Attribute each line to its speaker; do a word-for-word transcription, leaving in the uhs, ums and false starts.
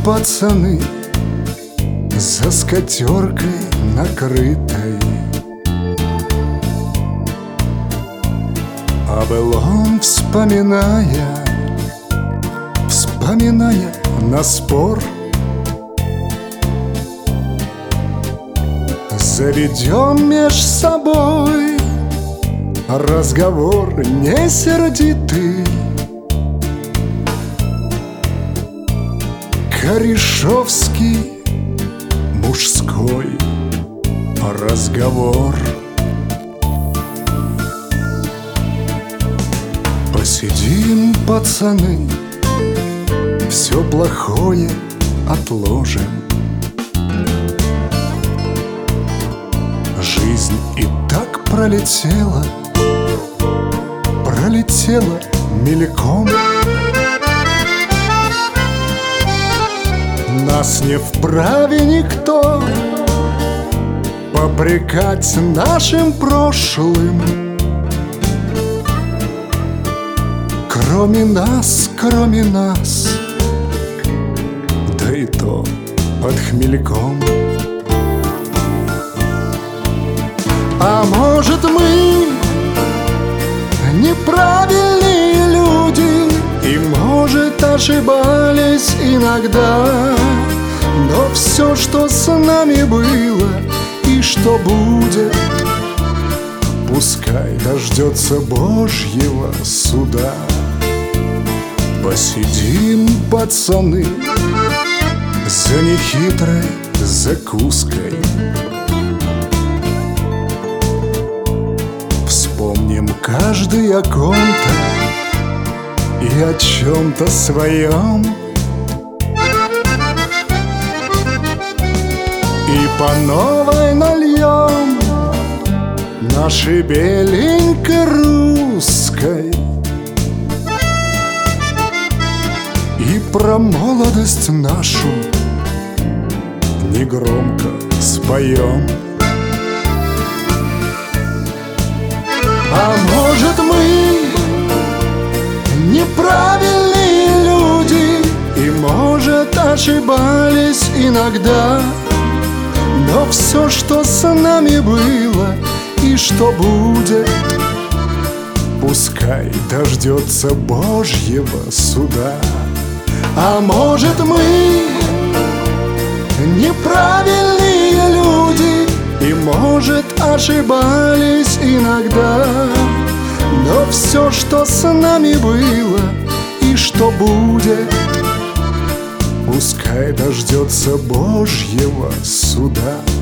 Speaker 1: пацаны за скатеркой накрытой, о былом вспоминая, вспоминая на спор, заведем меж собой разговор не сердитый. Корешовский мужской разговор. Посидим, пацаны, все плохое отложим. Жизнь и так пролетела, пролетела мельком. Нас не вправе никто попрекать нашим прошлым. Кроме нас, кроме нас, да и то под хмельком. А может, мы неправильные люди, и, может, ошибались иногда. Но все, что с нами было и что будет, пускай дождется Божьего суда. Посидим, пацаны, за нехитрой закуской, вспомним каждый о ком-то и о чем-то своем, и по новой нальем нашей беленькой русской, и про молодость нашу негромко споем. А может, мы неправильные люди, и, может, ошибались иногда. Но все, что с нами было и что будет, пускай дождется Божьего суда. А может, мы неправильные люди, и, может, ошибались иногда. Но все, что с нами было и что будет, пускай дождется Божьего суда.